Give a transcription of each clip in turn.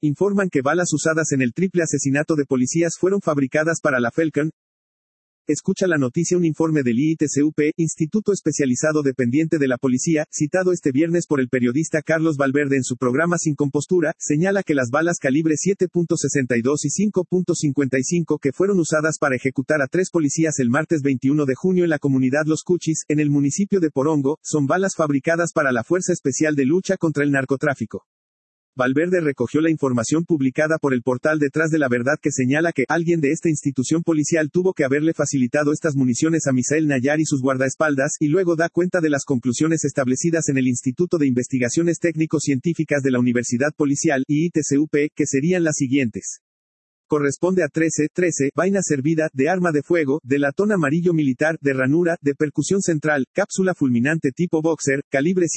informan que balas usadas en el triple asesinato de policías fueron fabricadas para la Falcon. Escucha la noticia. Un informe del IITCUP, Instituto Especializado Dependiente de la Policía, citado este viernes por el periodista Carlos Valverde en su programa Sin Compostura, señala que las balas calibre 7.62 y 5.55 que fueron usadas para ejecutar a 3 policías el martes 21 de junio en la comunidad Los Cuchis, en el municipio de Porongo, son balas fabricadas para la Fuerza Especial de Lucha contra el Narcotráfico. Valverde recogió la información publicada por el portal Detrás de la Verdad que señala que alguien de esta institución policial tuvo que haberle facilitado estas municiones a Misael Nayar y sus guardaespaldas, y luego da cuenta de las conclusiones establecidas en el Instituto de Investigaciones Técnico-Científicas de la Universidad Policial, IITCUP, que serían las siguientes. Corresponde a 13, vaina servida, de arma de fuego, de latón amarillo militar, de ranura, de percusión central, cápsula fulminante tipo boxer, calibre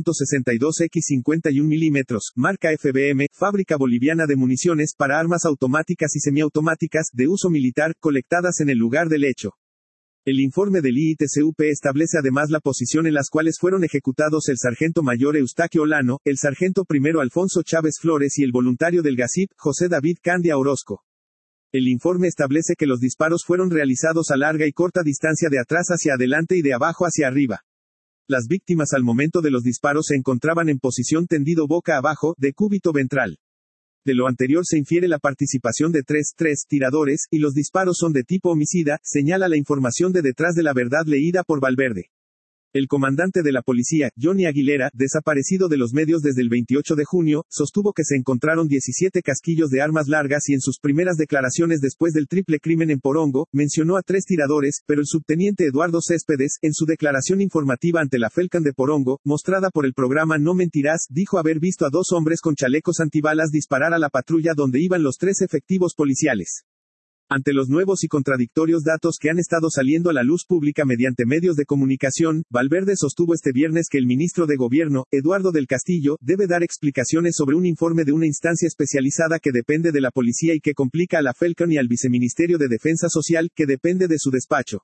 7.62 x 51 mm, marca FBM, fábrica boliviana de municiones para armas automáticas y semiautomáticas, de uso militar, colectadas en el lugar del hecho. El informe del IITCUP establece además la posición en las cuales fueron ejecutados el sargento mayor Eustaquio Olano, el sargento primero Alfonso Chávez Flores y el voluntario del GACIP, José David Candia Orozco. El informe establece que los disparos fueron realizados a larga y corta distancia de atrás hacia adelante y de abajo hacia arriba. Las víctimas al momento de los disparos se encontraban en posición tendido boca abajo, de cúbito ventral. De lo anterior se infiere la participación de tres tiradores, y los disparos son de tipo homicida, señala la información de Detrás de la Verdad leída por Valverde. El comandante de la policía, Johnny Aguilera, desaparecido de los medios desde el 28 de junio, sostuvo que se encontraron 17 casquillos de armas largas y en sus primeras declaraciones después del triple crimen en Porongo, mencionó a 3 tiradores, pero el subteniente Eduardo Céspedes, en su declaración informativa ante la Falcon de Porongo, mostrada por el programa No Mentirás, dijo haber visto a 2 hombres con chalecos antibalas disparar a la patrulla donde iban los 3 efectivos policiales. Ante los nuevos y contradictorios datos que han estado saliendo a la luz pública mediante medios de comunicación, Valverde sostuvo este viernes que el ministro de Gobierno, Eduardo del Castillo, debe dar explicaciones sobre un informe de una instancia especializada que depende de la policía y que complica a la Falcon y al Viceministerio de Defensa Social, que depende de su despacho.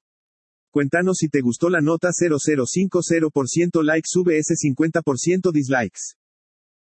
Cuéntanos si te gustó la nota. 0050% likes, sube ese 50% dislikes.